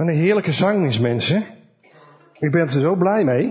Wat een heerlijke zang is, mensen. Ik ben er zo blij mee.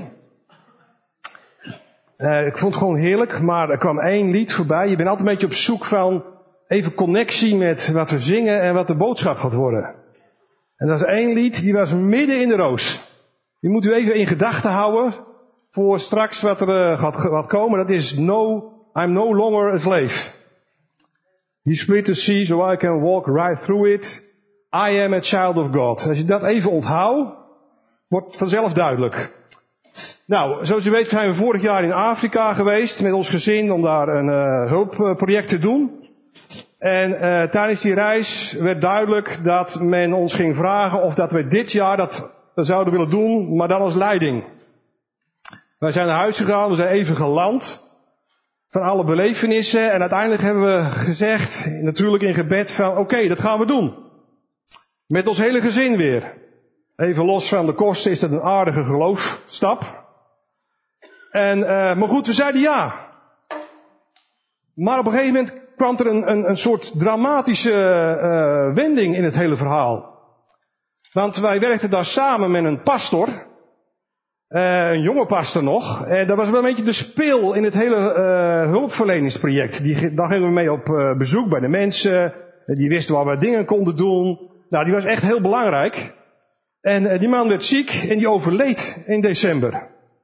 Ik vond het gewoon heerlijk, maar er kwam één lied voorbij. Je bent altijd een beetje op zoek van even connectie met wat we zingen en wat de boodschap gaat worden. En dat is één lied, die was midden in de roos. Die moet u even in gedachten houden voor straks wat er gaat komen. Dat is I'm no longer a slave. He split the sea so I can walk right through it. I am a child of God. Als je dat even onthoudt, wordt vanzelf duidelijk. Nou, zoals u weet zijn we vorig jaar in Afrika geweest met ons gezin om daar een hulpproject te doen. En tijdens die reis werd duidelijk dat men ons ging vragen of dat we dit jaar dat zouden willen doen, maar dan als leiding. Wij zijn naar huis gegaan, we zijn even geland van alle belevenissen en uiteindelijk hebben we gezegd, natuurlijk in gebed van oké, dat gaan we doen. Met ons hele gezin weer. Even los van de kosten is dat een aardige geloofstap. Maar goed, we zeiden ja. Maar op een gegeven moment kwam er een soort dramatische wending in het hele verhaal. Want wij werkten daar samen met een pastor. Een jonge pastor nog. En dat was wel een beetje de spil in het hele hulpverleningsproject. Daar gingen we mee op bezoek bij de mensen. Die wisten waar we dingen konden doen. Nou, die was echt heel belangrijk. En die man werd ziek en die overleed in december.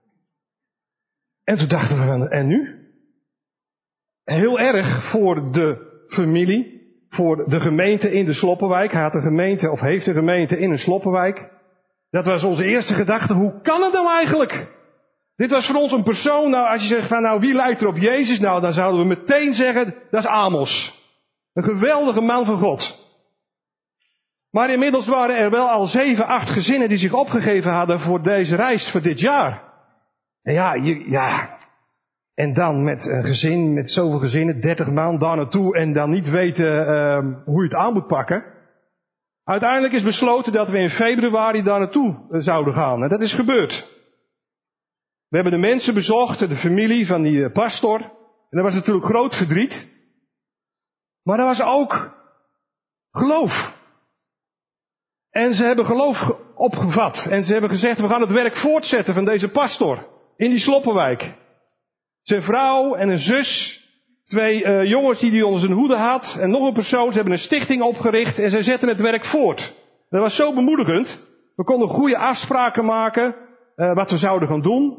En toen dachten we van, en nu? Heel erg voor de familie, voor de gemeente in de Sloppenwijk. Hij had een gemeente, of heeft een gemeente in een Sloppenwijk. Dat was onze eerste gedachte, hoe kan het nou eigenlijk? Dit was voor ons een persoon, nou als je zegt van, nou wie lijkt er op Jezus? Nou dan zouden we meteen zeggen, dat is Amos. Een geweldige man van God. Maar inmiddels waren er wel al 7, 8 gezinnen die zich opgegeven hadden voor deze reis, voor dit jaar. En ja. En dan met een gezin, met zoveel gezinnen, 30 man daar naartoe en dan niet weten hoe je het aan moet pakken. Uiteindelijk is besloten dat we in februari daar naartoe zouden gaan. En dat is gebeurd. We hebben de mensen bezocht, de familie van die pastor. En dat was natuurlijk groot verdriet. Maar dat was ook geloof. En ze hebben geloof opgevat. En ze hebben gezegd, we gaan het werk voortzetten van deze pastor. In die Sloppenwijk. Zijn vrouw en een zus. 2 jongens die hij onder zijn hoede had. En nog een persoon. Ze hebben een stichting opgericht. En zij zetten het werk voort. Dat was zo bemoedigend. We konden goede afspraken maken. Wat we zouden gaan doen.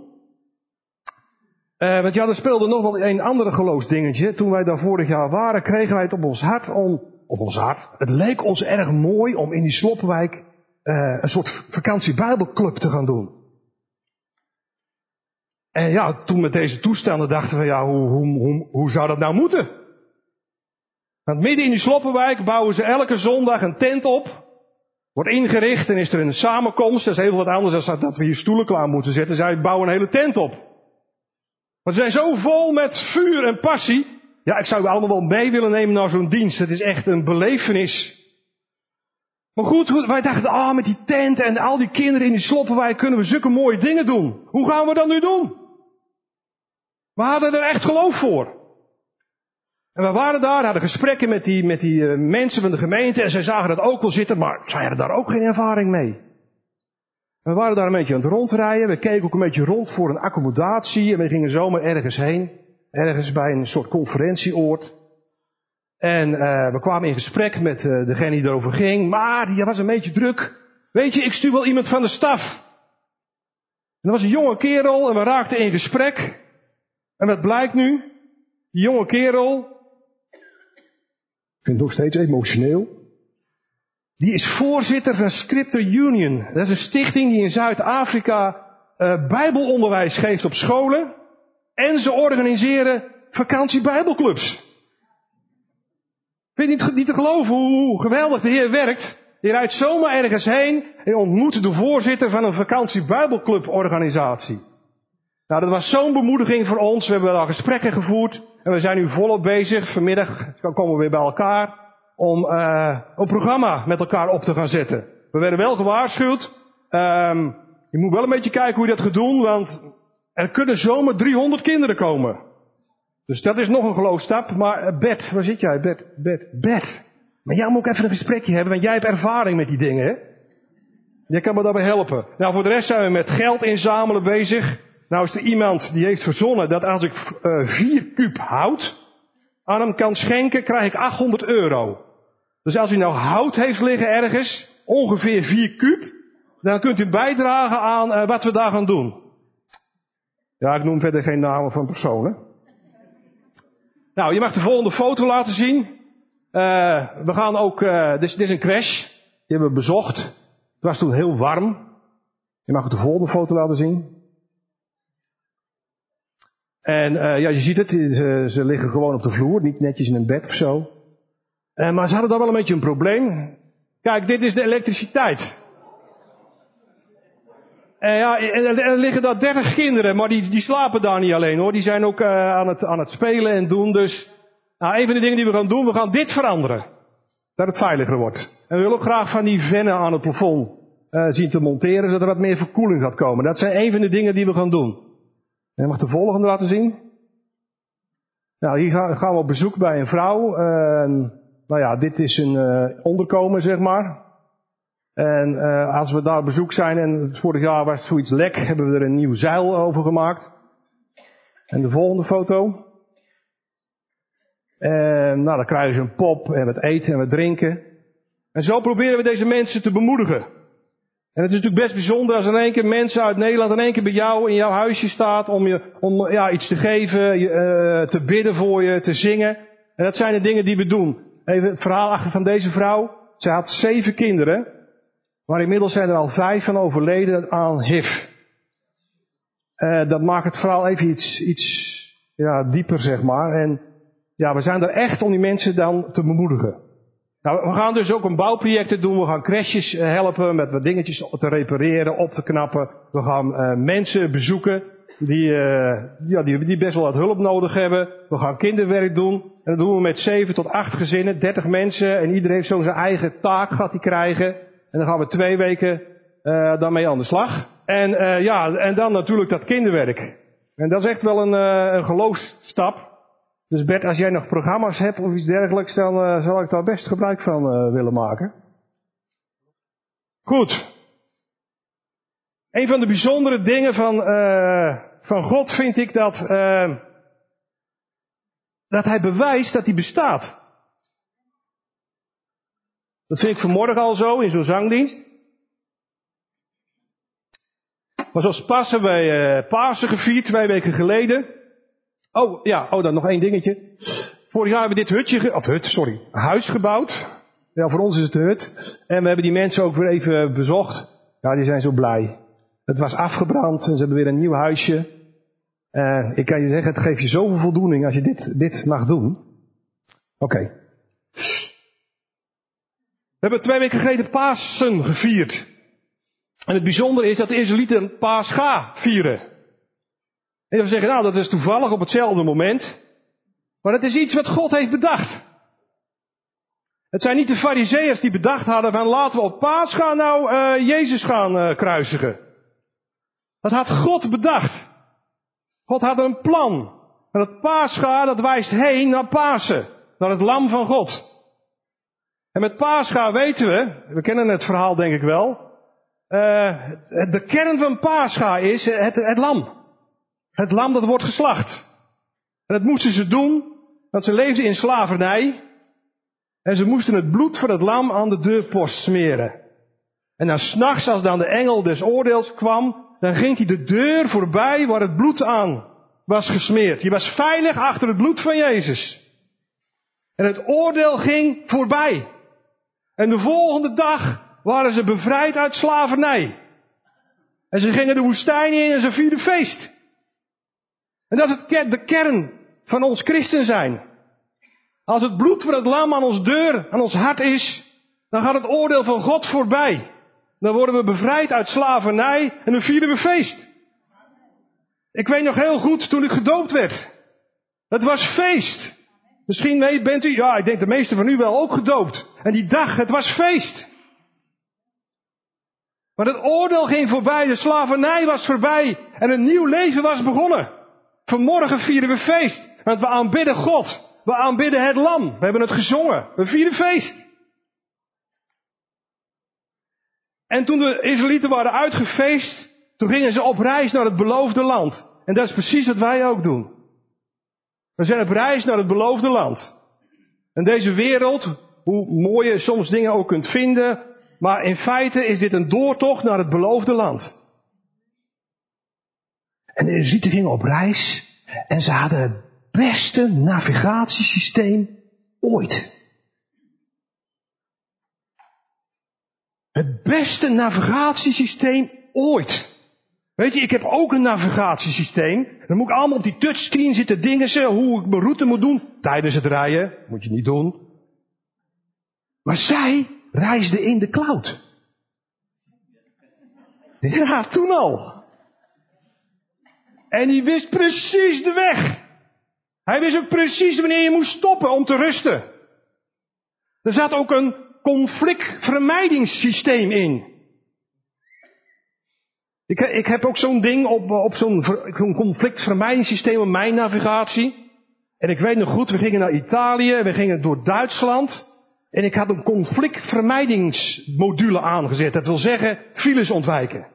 Want ja, er speelde nog wel een andere geloofsdingetje. Toen wij daar vorig jaar waren, kregen wij het op ons hart Het leek ons erg mooi om in die Sloppenwijk een soort vakantie-bijbelclub te gaan doen. En ja, toen met deze toestanden dachten we, ja, hoe zou dat nou moeten? Want midden in die Sloppenwijk bouwen ze elke zondag een tent op. Wordt ingericht en is er een samenkomst. Dat is heel wat anders dan dat we hier stoelen klaar moeten zetten. Zij bouwen een hele tent op. Maar ze zijn zo vol met vuur en passie. Ja, ik zou u allemaal wel mee willen nemen naar zo'n dienst. Het is echt een belevenis. Maar goed, wij dachten, met die tent en al die kinderen in die Sloppenwijk kunnen we zulke mooie dingen doen. Hoe gaan we dat nu doen? We hadden er echt geloof voor. En we waren daar, hadden gesprekken met die mensen van de gemeente en zij zagen dat ook wel zitten, maar zij hadden daar ook geen ervaring mee. We waren daar een beetje aan het rondrijden, we keken ook een beetje rond voor een accommodatie en we gingen zomaar ergens heen. Ergens bij een soort conferentieoord. En we kwamen in gesprek met degene die erover ging. Maar die was een beetje druk. Weet je, ik stuur wel iemand van de staf. En dat was een jonge kerel en we raakten in gesprek. En wat blijkt nu? Die jonge kerel. Ik vind het nog steeds emotioneel. Die is voorzitter van Scripture Union. Dat is een stichting die in Zuid-Afrika bijbelonderwijs geeft op scholen. En ze organiseren vakantie-bijbelclubs. Vind je niet te geloven hoe geweldig de Heer werkt? Je rijdt zomaar ergens heen en ontmoet de voorzitter van een vakantie-bijbelclub-organisatie. Nou, dat was zo'n bemoediging voor ons. We hebben al gesprekken gevoerd en we zijn nu volop bezig. Vanmiddag komen we weer bij elkaar om een programma met elkaar op te gaan zetten. We werden wel gewaarschuwd. Je moet wel een beetje kijken hoe je dat gaat doen, want er kunnen zomaar 300 kinderen komen. Dus dat is nog een geloofstap. Maar Bert, waar zit jij? Bert. Maar jij moet ook even een gesprekje hebben, want jij hebt ervaring met die dingen, hè? Jij kan me daarbij helpen. Nou, voor de rest zijn we met geld inzamelen bezig. Nou is er iemand die heeft verzonnen dat als ik 4 kuub hout aan hem kan schenken, krijg ik €800. Dus als u nou hout heeft liggen ergens, ongeveer 4 kuub, dan kunt u bijdragen aan wat we daar gaan doen. Ja, ik noem verder geen namen van personen. Nou, je mag de volgende foto laten zien. We gaan ook, dit is een crash. Die hebben we bezocht. Het was toen heel warm. Je mag ook de volgende foto laten zien. En ja, je ziet het, ze liggen gewoon op de vloer, niet netjes in een bed of zo. Maar ze hadden dan wel een beetje een probleem. Kijk, dit is de elektriciteit. Ja, er liggen daar 30 kinderen, maar die slapen daar niet alleen hoor. Die zijn ook aan het spelen en doen. Dus, nou, een van de dingen die we gaan doen, we gaan dit veranderen. Dat het veiliger wordt. En we willen ook graag van die vennen aan het plafond zien te monteren, zodat er wat meer verkoeling gaat komen. Dat zijn een van de dingen die we gaan doen. En je mag de volgende laten zien. Nou, hier gaan we op bezoek bij een vrouw. Nou ja, dit is een onderkomen, zeg maar. En als we daar op bezoek zijn, en vorig jaar was het zoiets lek, hebben we er een nieuw zeil over gemaakt. En de volgende foto. Nou, dan krijgen ze een pop en wat eten en wat drinken. En zo proberen we deze mensen te bemoedigen. En het is natuurlijk best bijzonder als er in één keer mensen uit Nederland in één keer bij jou in jouw huisje staat om iets te geven, te bidden voor je, te zingen. En dat zijn de dingen die we doen. Even het verhaal achter van deze vrouw. Zij had 7 kinderen, maar inmiddels zijn er al 5 van overleden aan HIV. Dat maakt het verhaal even iets dieper, zeg maar. En ja, we zijn er echt om die mensen dan te bemoedigen. Nou, we gaan dus ook een bouwprojecten doen. We gaan crèches helpen met wat dingetjes te repareren, op te knappen. We gaan mensen bezoeken die best wel wat hulp nodig hebben. We gaan kinderwerk doen. En dat doen we met 7 tot 8 gezinnen, 30 mensen. En iedereen heeft zo zijn eigen taak gaat hij krijgen. En dan gaan we 2 weken daarmee aan de slag. En dan natuurlijk dat kinderwerk. En dat is echt wel een geloofsstap. Dus Bert, als jij nog programma's hebt of iets dergelijks, dan zal ik daar best gebruik van willen maken. Goed. Een van de bijzondere dingen van God vind ik dat hij bewijst dat hij bestaat. Dat vind ik vanmorgen al zo in zo'n zangdienst. Maar zoals pas hebben wij Pasen gevierd 2 weken geleden. Dan nog 1 dingetje. Vorig jaar hebben we dit huis gebouwd. Ja, voor ons is het een hut. En we hebben die mensen ook weer even bezocht. Ja, die zijn zo blij. Het was afgebrand en ze hebben weer een nieuw huisje. Ik kan je zeggen, het geeft je zoveel voldoening als je dit mag doen. Oké. We hebben 2 weken geleden Pasen gevierd. En het bijzondere is dat de Israëlieten Pascha vieren. En we zeggen, nou, dat is toevallig op hetzelfde moment. Maar het is iets wat God heeft bedacht. Het zijn niet de Farizeeërs die bedacht hadden van laten we op Pascha Jezus gaan kruisigen. Dat had God bedacht. God had een plan. En dat Pascha, dat wijst heen naar Pasen. Naar het lam van God. En met Pascha weten we kennen het verhaal denk ik wel. De kern van Pascha is het lam. Het lam dat wordt geslacht. En dat moesten ze doen, want ze leefden in slavernij. En ze moesten het bloed van het lam aan de deurpost smeren. En dan 's nachts, als dan de engel des oordeels kwam, dan ging hij de deur voorbij waar het bloed aan was gesmeerd. Je was veilig achter het bloed van Jezus. En het oordeel ging voorbij. En de volgende dag waren ze bevrijd uit slavernij. En ze gingen de woestijn in en ze vierden feest. En dat is de kern van ons christen zijn. Als het bloed van het lam aan ons deur, aan ons hart is, dan gaat het oordeel van God voorbij. Dan worden we bevrijd uit slavernij en dan vieren we feest. Ik weet nog heel goed toen ik gedoopt werd. Het was feest. Misschien bent u, ik denk de meesten van u wel ook gedoopt. En die dag, het was feest. Maar het oordeel ging voorbij, de slavernij was voorbij en een nieuw leven was begonnen. Vanmorgen vieren we feest, want we aanbidden God. We aanbidden het lam. We hebben het gezongen. We vieren feest. En toen de Israëlieten waren uitgefeest, toen gingen ze op reis naar het beloofde land. En dat is precies wat wij ook doen. We zijn op reis naar het beloofde land. En deze wereld, hoe mooi je soms dingen ook kunt vinden, maar in feite is dit een doortocht naar het beloofde land. En de Israëlieten gingen op reis en ze hadden het beste navigatiesysteem ooit. Het beste navigatiesysteem ooit. Weet je, ik heb ook een navigatiesysteem. Dan moet ik allemaal op die touchscreen zitten dingen, hoe ik mijn route moet doen. Tijdens het rijden, moet je niet doen. Maar zij reisden in de cloud. Ja, toen al. En die wist precies de weg. Hij wist ook precies wanneer je moest stoppen om te rusten. Er zat ook een conflictvermijdingssysteem in. Ik heb ook zo'n ding op zo'n conflictvermijdingssysteem op mijn navigatie. En ik weet nog goed, we gingen naar Italië en we gingen door Duitsland. En ik had een conflictvermijdingsmodule aangezet. Dat wil zeggen, files ontwijken.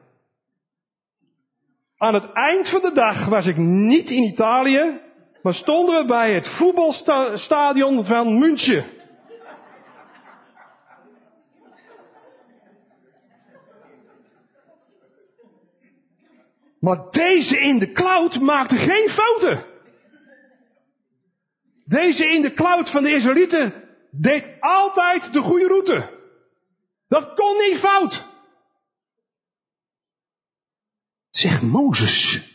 Aan het eind van de dag was ik niet in Italië, maar stonden we bij het voetbalstadion van München. Maar deze in de cloud maakte geen fouten. Deze in de cloud van de Israëlieten deed altijd de goede route. Dat kon niet fout. Zeg Mozes.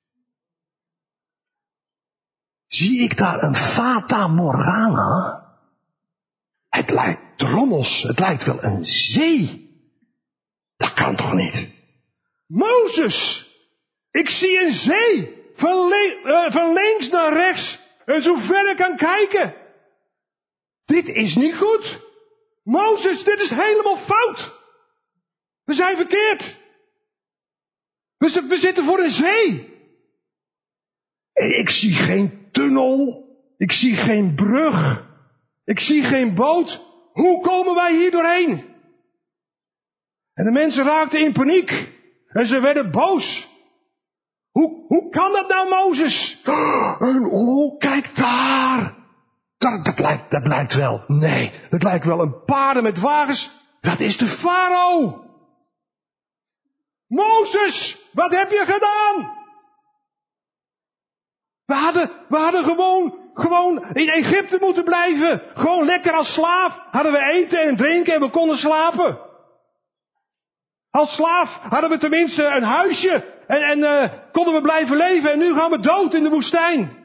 Zie ik daar een Fata Morgana? Het lijkt drommels, het lijkt wel een zee. Dat kan toch niet? Mozes! Ik zie een zee. Van links naar rechts. En zo ver ik kan kijken. Dit is niet goed. Mozes, dit is helemaal fout. We zijn verkeerd. We zitten voor een zee. En ik zie geen tunnel. Ik zie geen brug. Ik zie geen boot. Hoe komen wij hier doorheen? En de mensen raakten in paniek. En ze werden boos. Hoe kan dat nou, Mozes? En kijk daar. Dat lijkt wel. Nee, dat lijkt wel een paarden met wagens. Dat is de farao. Mozes, wat heb je gedaan? We hadden gewoon in Egypte moeten blijven. Gewoon lekker als slaaf. Hadden we eten en drinken en we konden slapen. Als slaaf hadden we tenminste een huisje. En konden we blijven leven. En nu gaan we dood in de woestijn.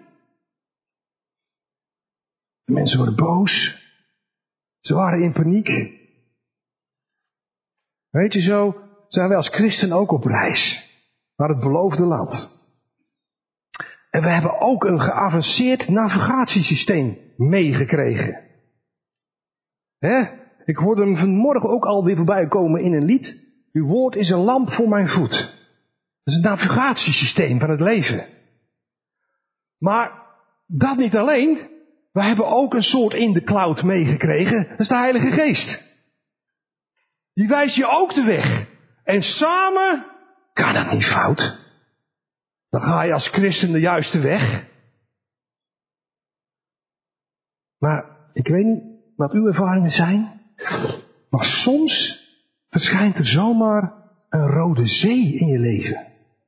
De mensen worden boos. Ze waren in paniek. Weet je zo, zijn wij als christen ook op reis. Naar het beloofde land. En we hebben ook een geavanceerd navigatiesysteem meegekregen. Ik hoorde hem vanmorgen ook alweer voorbij komen in een lied. Uw woord is een lamp voor mijn voet. Dat is het navigatiesysteem van het leven. Maar dat niet alleen. We hebben ook een soort in de cloud meegekregen. Dat is de Heilige Geest. Die wijst je ook de weg. En samen kan dat niet fout. Dan ga je als christen de juiste weg. Maar ik weet niet wat uw ervaringen zijn. Maar soms verschijnt er zomaar een rode zee in je leven.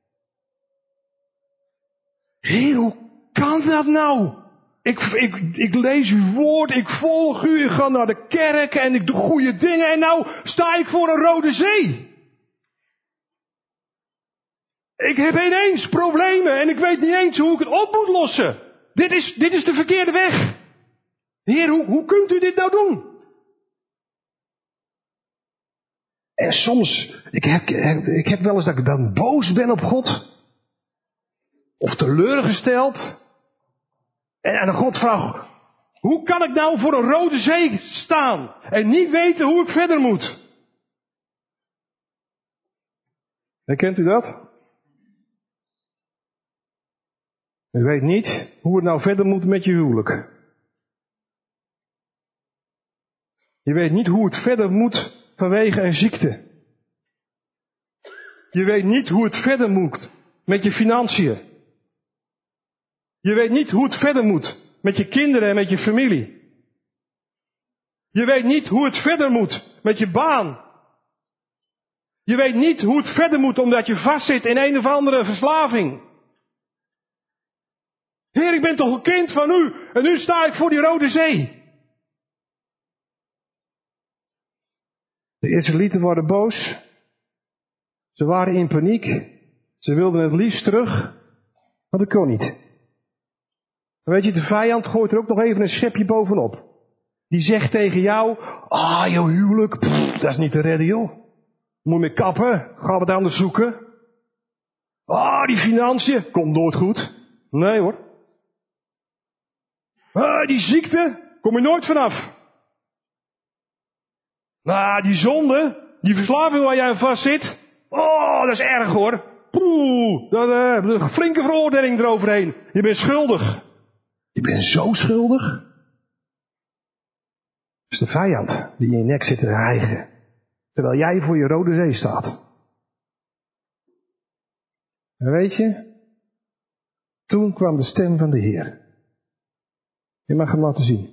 Heer, hoe kan dat nou? Ik lees uw woord, ik volg u, ik ga naar de kerk en ik doe goede dingen en nou sta ik voor een rode zee. Ik heb ineens problemen en ik weet niet eens hoe ik het op moet lossen. Dit is de verkeerde weg. Heer, hoe kunt u dit nou doen? En soms, ik heb wel eens dat ik dan boos ben op God. Of teleurgesteld. En aan God vraag, hoe kan ik nou voor een rode zee staan? En niet weten hoe ik verder moet? Herkent u dat? U weet niet hoe het nou verder moet met je huwelijk. Je weet niet hoe het verder moet vanwege een ziekte. Je weet niet hoe het verder moet met je financiën. Je weet niet hoe het verder moet met je kinderen en met je familie. Je weet niet hoe het verder moet met je baan. Je weet niet hoe het verder moet omdat je vastzit in een of andere verslaving. Heer, ik ben toch een kind van u en nu sta ik voor die Rode Zee. De Israëlieten waren boos. Ze waren in paniek. Ze wilden het liefst terug, maar dat kon niet. En weet je, de vijand gooit er ook nog even een schepje bovenop. Die zegt tegen jou, jouw huwelijk, dat is niet te redden joh. Moet je mee kappen, gaan we het anders zoeken. Die financiën, komt nooit goed. Nee hoor. Die ziekte, kom je nooit vanaf. Die zonde, die verslaving waar jij aan vast zit, dat is erg hoor. Daar een flinke veroordeling eroverheen. Je bent schuldig. Je bent zo schuldig. Dat is de vijand die in je nek zit te hijgen. Terwijl jij voor je Rode Zee staat. En weet je, toen kwam de stem van de Heer. Je mag hem laten zien.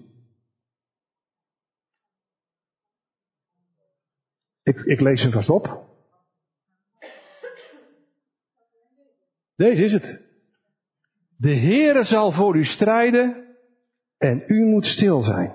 Ik lees hem vast op. Deze is het. De Heere zal voor u strijden en u moet stil zijn.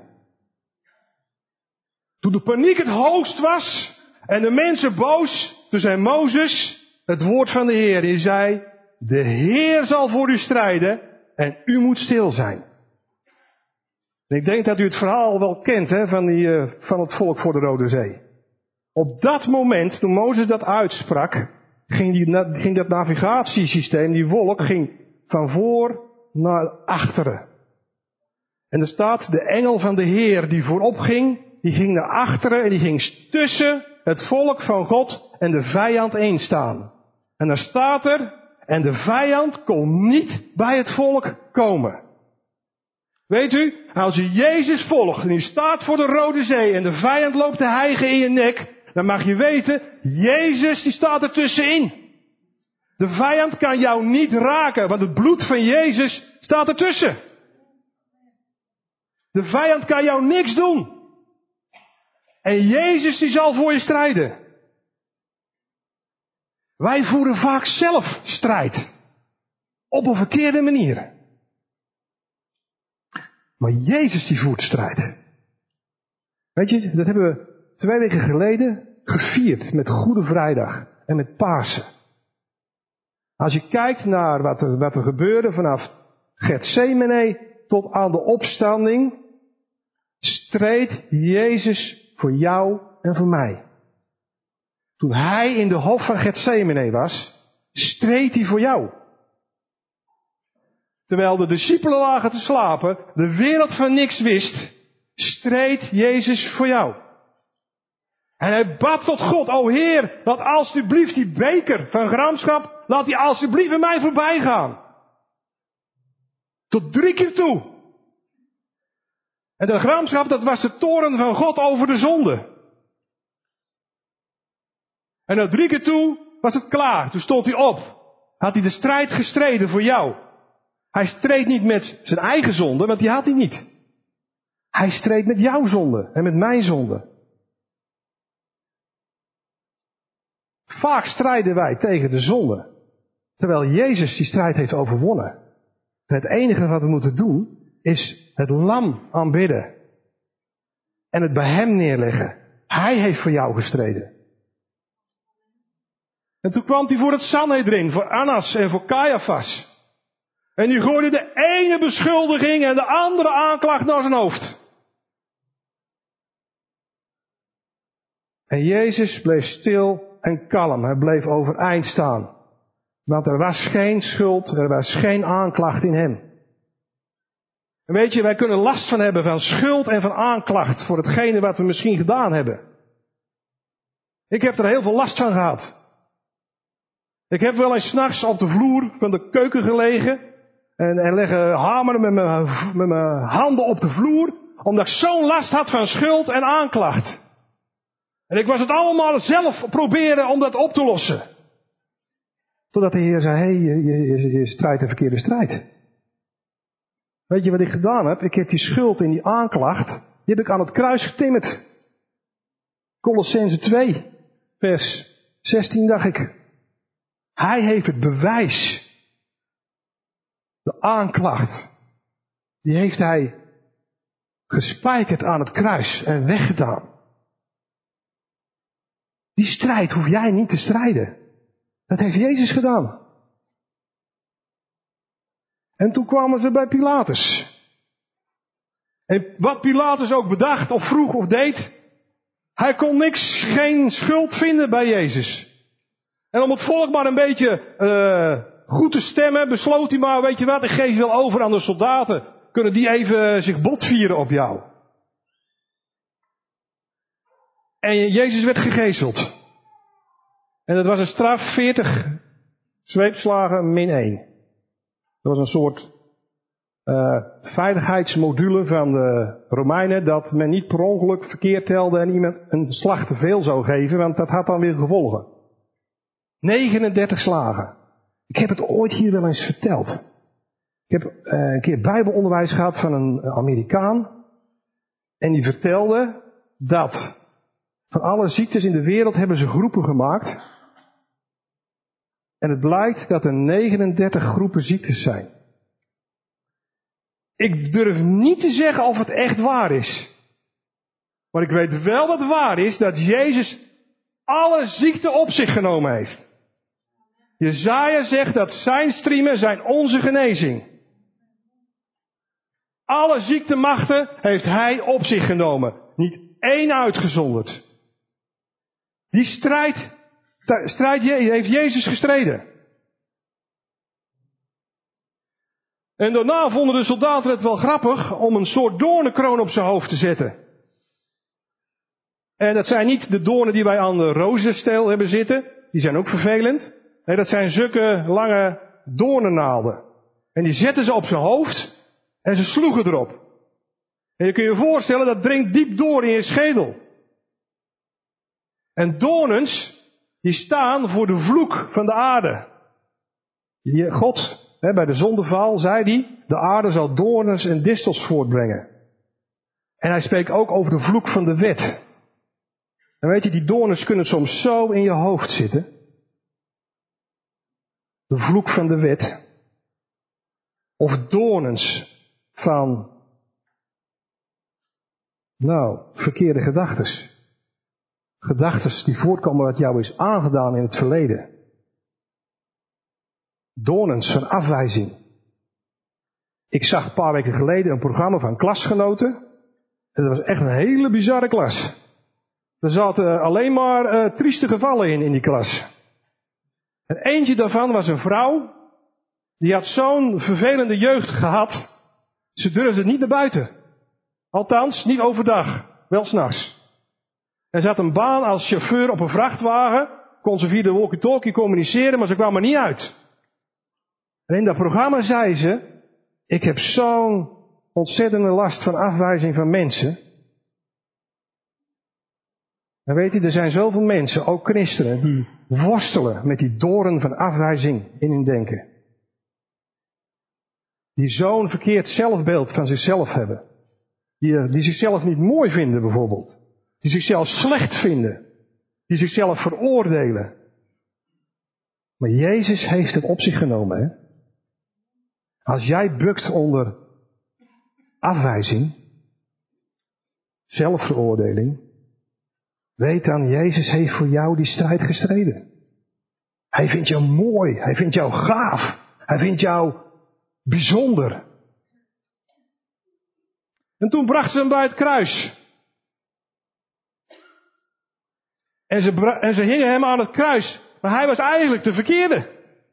Toen de paniek het hoogst was en de mensen boos, toen zei Mozes het woord van de Heer. Die zei, de Heer zal voor u strijden en u moet stil zijn. En ik denk dat u het verhaal wel kent van het volk voor de Rode Zee. Op dat moment, toen Mozes dat uitsprak, ging dat navigatiesysteem, die wolk, ging van voor naar achteren. En er staat, de engel van de Heer die voorop ging, die ging naar achteren en die ging tussen het volk van God en de vijand heen staan. En dan staat er, en de vijand kon niet bij het volk komen. Weet u, als u Jezus volgt en u staat voor de Rode Zee en de vijand loopt te hijgen in je nek, dan mag je weten, Jezus die staat er tussenin. De vijand kan jou niet raken, want het bloed van Jezus staat ertussen. De vijand kan jou niks doen. En Jezus die zal voor je strijden. Wij voeren vaak zelf strijd. Op een verkeerde manier. Maar Jezus die voert strijd. Weet je, dat hebben we 2 weken geleden gevierd met Goede Vrijdag en met Pasen. Als je kijkt naar wat er gebeurde vanaf Getsemane tot aan de opstanding, streed Jezus voor jou en voor mij. Toen hij in de hof van Getsemane was, streed hij voor jou. Terwijl de discipelen lagen te slapen, de wereld van niks wist, streed Jezus voor jou. En hij bad tot God, o Heer, laat alsjeblieft die beker van gramschap, laat die alsjeblieft bij mij voorbij gaan. Tot 3 keer toe. En de gramschap, dat was de toorn van God over de zonde. En na 3 keer toe was het klaar. Toen stond hij op. Had hij de strijd gestreden voor jou. Hij streed niet met zijn eigen zonde, want die had hij niet. Hij streed met jouw zonde en met mijn zonde. Vaak strijden wij tegen de zonde, terwijl Jezus die strijd heeft overwonnen. En het enige wat we moeten doen, is het lam aanbidden. En het bij hem neerleggen. Hij heeft voor jou gestreden. En toen kwam hij voor het Sanhedrin, voor Annas en voor Caiaphas. En die gooide de ene beschuldiging en de andere aanklacht naar zijn hoofd. En Jezus bleef stil en kalm. Hij bleef overeind staan. Want er was geen schuld, er was geen aanklacht in hem. En weet je, wij kunnen last van hebben van schuld en van aanklacht voor hetgene wat we misschien gedaan hebben. Ik heb er heel veel last van gehad. Ik heb wel eens 's nachts op de vloer van de keuken gelegen en leggen hameren met mijn handen op de vloer, omdat ik zo'n last had van schuld en aanklacht. En ik was het allemaal zelf proberen om dat op te lossen. Totdat de Heer zei, je strijdt een verkeerde strijd. Weet je wat ik gedaan heb? Ik heb die schuld en die aanklacht, die heb ik aan het kruis getimmerd. Colossenzen 2, vers 16 dacht ik. Hij heeft het bewijs. De aanklacht. Die heeft hij gespijkerd aan het kruis en weggedaan. Die strijd hoef jij niet te strijden. Dat heeft Jezus gedaan. En toen kwamen ze bij Pilatus. En wat Pilatus ook bedacht of vroeg of deed, hij kon geen schuld vinden bij Jezus. En om het volk maar een beetje goed te stemmen, besloot hij maar, weet je wat, ik geef je wel over aan de soldaten. Kunnen die even zich botvieren op jou? En Jezus werd gegezeld. En dat was een straf 40 zweepslagen min 1. Dat was een soort veiligheidsmodule van de Romeinen, dat men niet per ongeluk verkeerd telde en iemand een slag te veel zou geven, want dat had dan weer gevolgen. 39 slagen. Ik heb het ooit hier wel eens verteld. Ik heb een keer bijbelonderwijs gehad van een Amerikaan. En die vertelde dat van alle ziektes in de wereld hebben ze groepen gemaakt. En het blijkt dat er 39 groepen ziektes zijn. Ik durf niet te zeggen of het echt waar is. Maar ik weet wel wat waar is, dat Jezus alle ziekte op zich genomen heeft. Jesaja zegt dat zijn striemen zijn onze genezing. Alle ziektemachten heeft hij op zich genomen. Niet één uitgezonderd. Die strijd heeft Jezus gestreden. En daarna vonden de soldaten het wel grappig om een soort doornenkroon op zijn hoofd te zetten. En dat zijn niet de doornen die wij aan de rozensteel hebben zitten. Die zijn ook vervelend. Nee, dat zijn zulke lange doornennaalden. En die zetten ze op zijn hoofd en ze sloegen erop. En je kunt je voorstellen, dat dringt diep door in je schedel. En doornens, die staan voor de vloek van de aarde. God, bij de zondeval, zei hij, de aarde zal doornens en distels voortbrengen. En hij spreekt ook over de vloek van de wet. En weet je, die doornens kunnen soms zo in je hoofd zitten. De vloek van de wet. Of doornens van, verkeerde gedachtes. Gedachtes die voortkomen wat jou is aangedaan in het verleden. Doornens van afwijzing. Ik zag een paar weken geleden een programma van klasgenoten. En dat was echt een hele bizarre klas. Er zaten alleen maar trieste gevallen in die klas. En eentje daarvan was een vrouw. Die had zo'n vervelende jeugd gehad. Ze durfde niet naar buiten. Althans, niet overdag. Wel 's nachts. En ze had een baan als chauffeur op een vrachtwagen. Kon ze via de walkie-talkie communiceren, maar ze kwam er niet uit. En in dat programma zei ze, ik heb zo'n ontzettende last van afwijzing van mensen. En weet je, er zijn zoveel mensen, ook christenen, die worstelen met die doorn van afwijzing in hun denken. Die zo'n verkeerd zelfbeeld van zichzelf hebben. Die zichzelf niet mooi vinden bijvoorbeeld. Die zichzelf slecht vinden. Die zichzelf veroordelen. Maar Jezus heeft het op zich genomen, hè. Als jij bukt onder afwijzing, zelfveroordeling, weet dan, Jezus heeft voor jou die strijd gestreden. Hij vindt jou mooi, hij vindt jou gaaf, hij vindt jou bijzonder. En toen brachten ze hem bij het kruis. En ze hingen hem aan het kruis, maar hij was eigenlijk de verkeerde.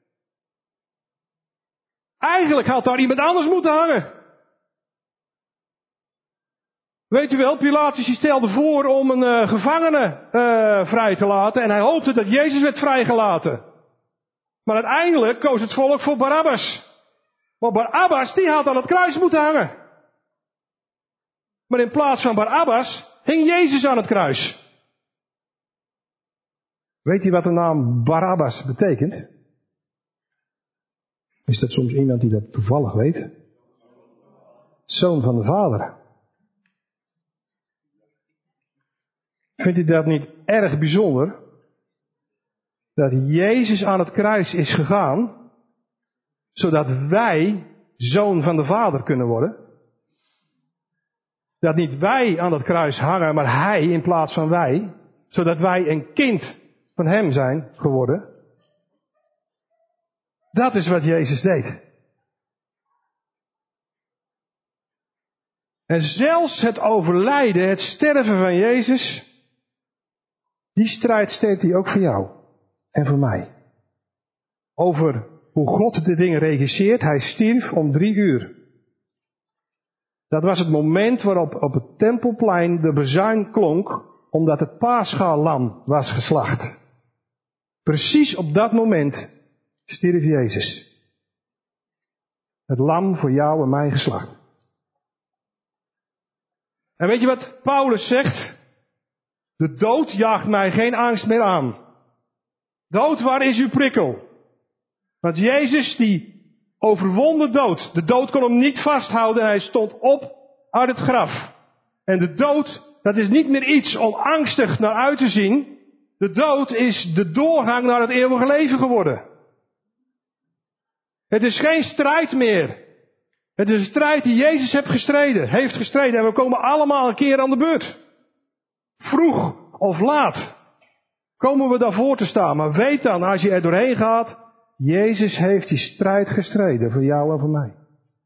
Eigenlijk had daar iemand anders moeten hangen. Weet u wel, Pilatus stelde voor om een gevangene vrij te laten. En hij hoopte dat Jezus werd vrijgelaten. Maar uiteindelijk koos het volk voor Barabbas. Maar Barabbas, die had aan het kruis moeten hangen. Maar in plaats van Barabbas hing Jezus aan het kruis. Weet u wat de naam Barabbas betekent? Is dat soms iemand die dat toevallig weet? Zoon van de Vader. Vindt u dat niet erg bijzonder? Dat Jezus aan het kruis is gegaan, zodat wij zoon van de Vader kunnen worden. Dat niet wij aan dat kruis hangen, maar Hij in plaats van wij, zodat wij een kind van Hem zijn geworden. Dat is wat Jezus deed. En zelfs het overlijden, het sterven van Jezus, die strijd steekt Hij ook voor jou en voor mij. Over hoe God de dingen regisseert. Hij stierf om 3 uur. Dat was het moment waarop op het tempelplein de bezuin klonk, omdat het paschaallam was geslacht. Precies op dat moment stierf Jezus. Het lam voor jou en mij geslacht. En weet je wat Paulus zegt? De dood jaagt mij geen angst meer aan. Dood, waar is uw prikkel? Want Jezus die overwon de dood. De dood kon hem niet vasthouden en hij stond op uit het graf. En de dood, dat is niet meer iets om angstig naar uit te zien. De dood is de doorgang naar het eeuwige leven geworden. Het is geen strijd meer. Het is een strijd die Jezus heeft gestreden. En we komen allemaal een keer aan de beurt. Vroeg of laat komen we daarvoor te staan. Maar weet dan, als je er doorheen gaat, Jezus heeft die strijd gestreden voor jou en voor mij.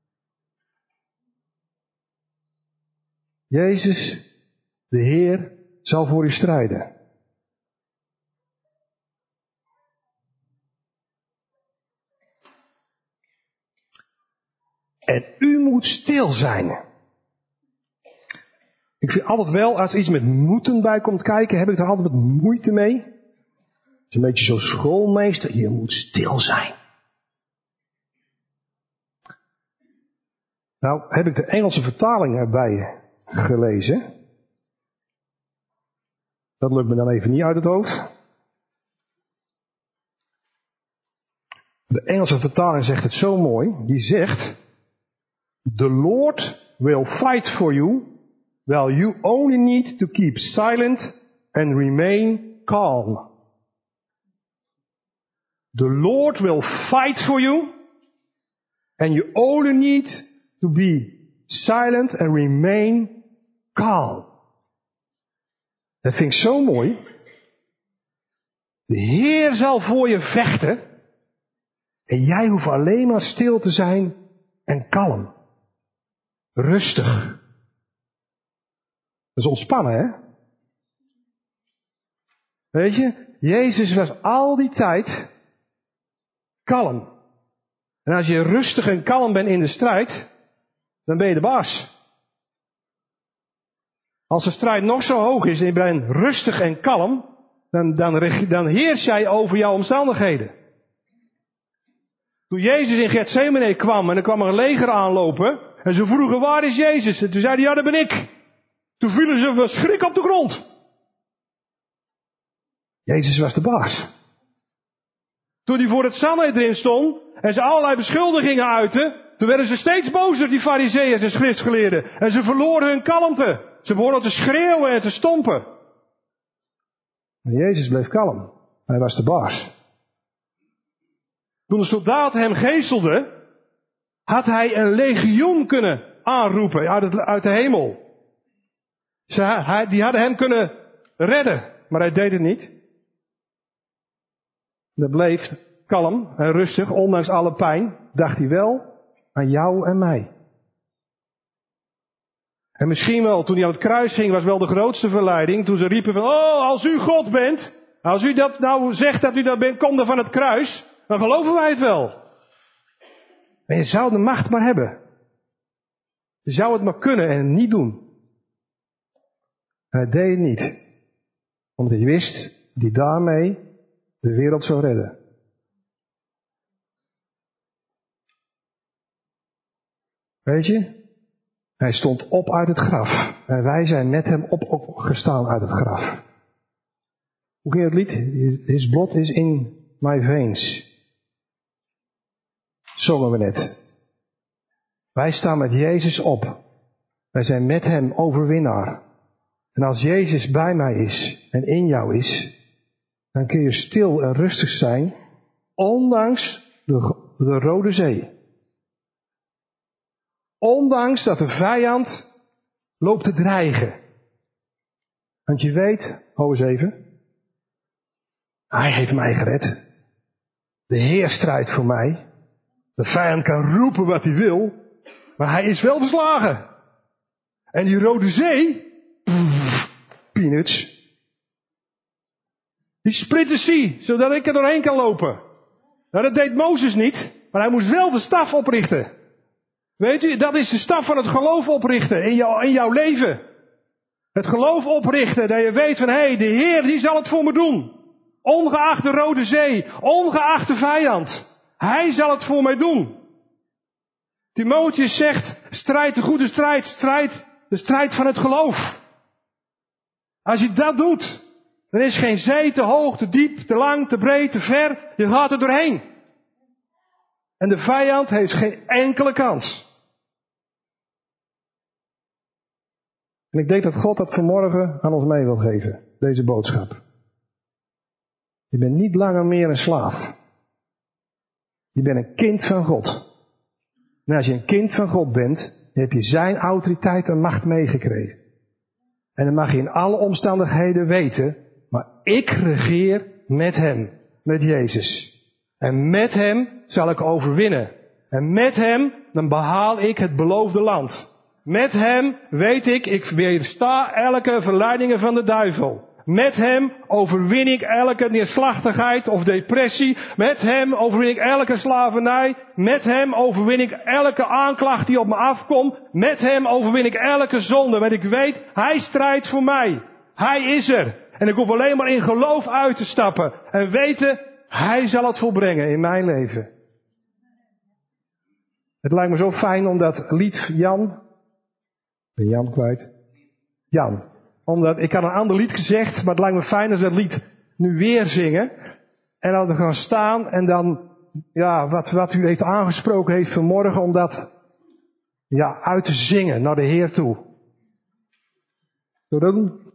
Jezus, de Heer, zal voor u strijden. En u moet stil zijn. Ik vind altijd wel, als er iets met moeten bij komt kijken, heb ik er altijd wat moeite mee. Het is een beetje zo'n schoolmeester, je moet stil zijn. Nou, heb ik de Engelse vertaling erbij gelezen. Dat lukt me dan even niet uit het hoofd. De Engelse vertaling zegt het zo mooi. Die zegt: The Lord will fight for you, while you only need to keep silent and remain calm. The Lord will fight for you, and you only need to be silent and remain calm. Dat vind ik zo mooi. De Heer zal voor je vechten, en jij hoeft alleen maar stil te zijn en kalm. Rustig. Dat is ontspannen, hè? Weet je, Jezus was al die tijd kalm. En als je rustig en kalm bent in de strijd, dan ben je de baas. Als de strijd nog zo hoog is en je bent rustig en kalm, dan heers jij over jouw omstandigheden. Toen Jezus in Getsemane kwam en er kwam een leger aanlopen en ze vroegen: waar is Jezus? En toen zei hij: ja, dat ben ik. Toen vielen ze van schrik op de grond. Jezus was de baas. Toen hij voor het Sanhedrin stond en ze allerlei beschuldigingen uitten, toen werden ze steeds bozer, die farizeeërs en schriftgeleerden. En ze verloren hun kalmte. Ze begonnen te schreeuwen en te stompen. Maar Jezus bleef kalm. Hij was de baas. Toen de soldaten hem geeselden, had hij een legioen kunnen aanroepen uit de hemel. Die hadden hem kunnen redden, maar hij deed het niet. Hij bleef kalm en rustig, ondanks alle pijn, dacht hij wel aan jou en mij. En misschien wel, toen hij aan het kruis hing, was wel de grootste verleiding, toen ze riepen van: oh, als u God bent, als u dat nou zegt dat u dat bent, kom dan van het kruis, dan geloven wij het wel. En je zou de macht maar hebben. Je zou het maar kunnen en niet doen. En hij deed het niet. Omdat hij wist dat hij daarmee de wereld zou redden. Weet je? Hij stond op uit het graf. En wij zijn met hem opgestaan uit het graf. Hoe ging het lied? His blood is in my veins. zongen we net. Wij staan met Jezus op. Wij zijn met hem overwinnaar. En als Jezus bij mij is en in jou is, dan kun je stil en rustig zijn, ondanks de Rode Zee. Ondanks dat de vijand loopt te dreigen. Want je weet, hou eens even, hij heeft mij gered. De Heer strijdt voor mij. De vijand kan roepen wat hij wil, maar hij is wel verslagen. En die Rode Zee, peanuts. Die splitten zie, zodat ik er doorheen kan lopen. Nou, dat deed Mozes niet, maar hij moest wel de staf oprichten. Weet u, dat is de staf van het geloof oprichten in jouw leven. Het geloof oprichten, dat je weet van, hé, de Heer, die zal het voor me doen. Ongeacht de Rode Zee, ongeacht de vijand. Hij zal het voor mij doen. Timotheus zegt, strijd de goede strijd, strijd de strijd van het geloof. Als je dat doet, dan is geen zee te hoog, te diep, te lang, te breed, te ver. Je gaat er doorheen. En de vijand heeft geen enkele kans. En ik denk dat God dat vanmorgen aan ons mee wil geven, deze boodschap. Je bent niet langer meer een slaaf. Je bent een kind van God. En als je een kind van God bent, heb je zijn autoriteit en macht meegekregen. En dan mag je in alle omstandigheden weten, maar ik regeer met hem, met Jezus. En met hem zal ik overwinnen. En met hem, dan behaal ik het beloofde land. Met hem weet ik weersta elke verleidingen van de duivel. Met hem overwin ik elke neerslachtigheid of depressie. Met hem overwin ik elke slavernij. Met hem overwin ik elke aanklacht die op me afkomt. Met hem overwin ik elke zonde. Want ik weet, hij strijdt voor mij. Hij is er. En ik hoef alleen maar in geloof uit te stappen. En weten, hij zal het volbrengen in mijn leven. Het lijkt me zo fijn om dat lied Jan. Ik ben Jan kwijt. Jan. Omdat, ik had een ander lied gezegd, maar het lijkt me fijn als we dat lied nu weer zingen. En dan gaan staan en dan, ja, wat u heeft aangesproken heeft vanmorgen, om dat, ja, uit te zingen naar de Heer toe. Zullen we dat doen?